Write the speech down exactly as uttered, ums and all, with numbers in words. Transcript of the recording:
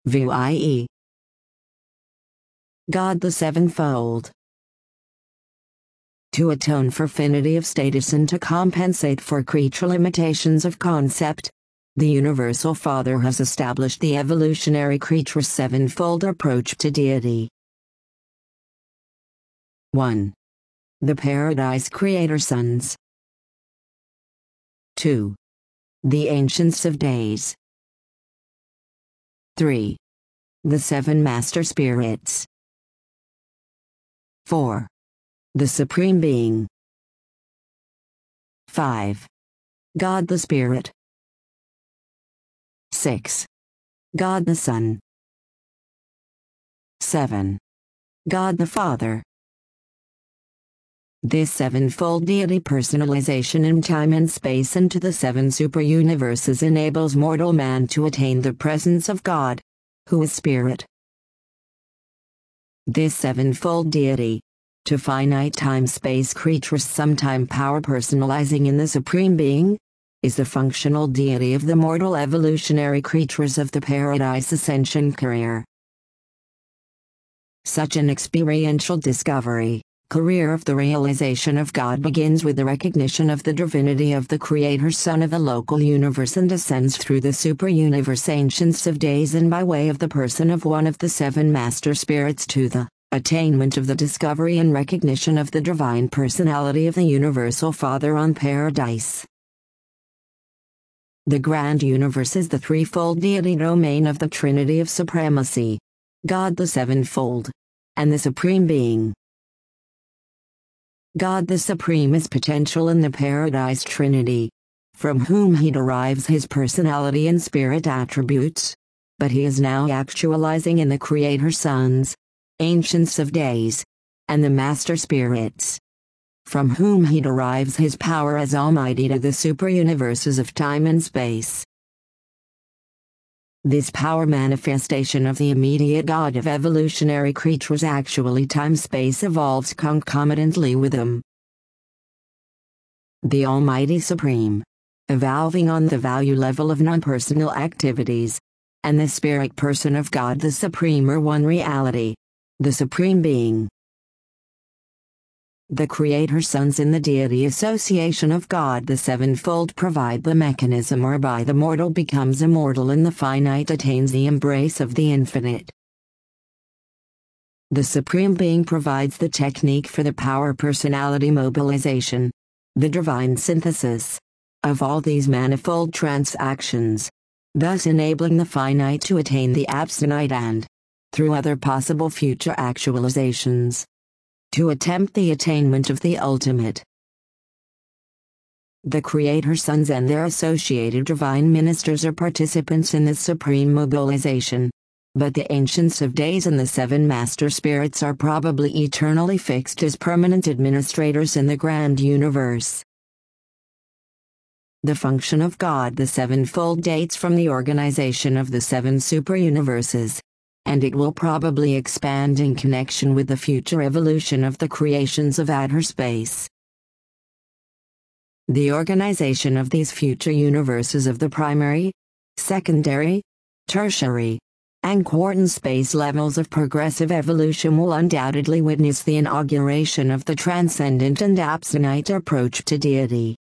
View that is. God the Sevenfold. To atone for finity of status and to compensate for creature limitations of concept, the Universal Father has established the evolutionary creature's sevenfold approach to deity. one. The Paradise Creator Sons. two. The Ancients of Days. three. The Seven Master Spirits. four. The Supreme Being. five. God the Spirit. six. God the Son. seven. God the Father. This sevenfold deity personalization in time and space into the seven superuniverses enables mortal man to attain the presence of God, who is Spirit. This sevenfold deity, to finite time-space creatures sometime power personalizing in the Supreme Being, is the functional deity of the mortal evolutionary creatures of the Paradise Ascension career. Such an experiential discovery, career of the realization of God begins with the recognition of the divinity of the Creator Son of the local universe and descends through the superuniverse Ancients of Days and by way of the person of one of the seven Master Spirits to the attainment of the discovery and recognition of the divine personality of the Universal Father on Paradise. The grand universe is the threefold deity domain of the Trinity of Supremacy, God the Sevenfold, and the Supreme Being. God the Supreme is potential in the Paradise Trinity, from whom he derives his personality and spirit attributes, but he is now actualizing in the Creator Sons, Ancients of Days, and the Master Spirits, from whom he derives his power as Almighty to the superuniverses of time and space. This power manifestation of the immediate God of evolutionary creatures actually time-space evolves concomitantly with them. The Almighty Supreme, evolving on the value level of non-personal activities, and the spirit person of God the Supreme are one reality, the Supreme Being. The Creator Sons in the deity association of God the Sevenfold provide the mechanism whereby the mortal becomes immortal and the finite attains the embrace of the infinite. The Supreme Being provides the technique for the power personality mobilization, the divine synthesis, of all these manifold transactions, thus enabling the finite to attain the absolute and, through other possible future actualizations, to attempt the attainment of the ultimate. The Creator Sons and their associated divine ministers are participants in this supreme mobilization, but the Ancients of Days and the Seven Master Spirits are probably eternally fixed as permanent administrators in the grand universe. The function of God the Sevenfold dates from the organization of the seven superuniverses, and it will probably expand in connection with the future evolution of the creations of outer space. The organization of these future universes of the primary, secondary, tertiary, and quantum space levels of progressive evolution will undoubtedly witness the inauguration of the transcendent and absolute approach to deity.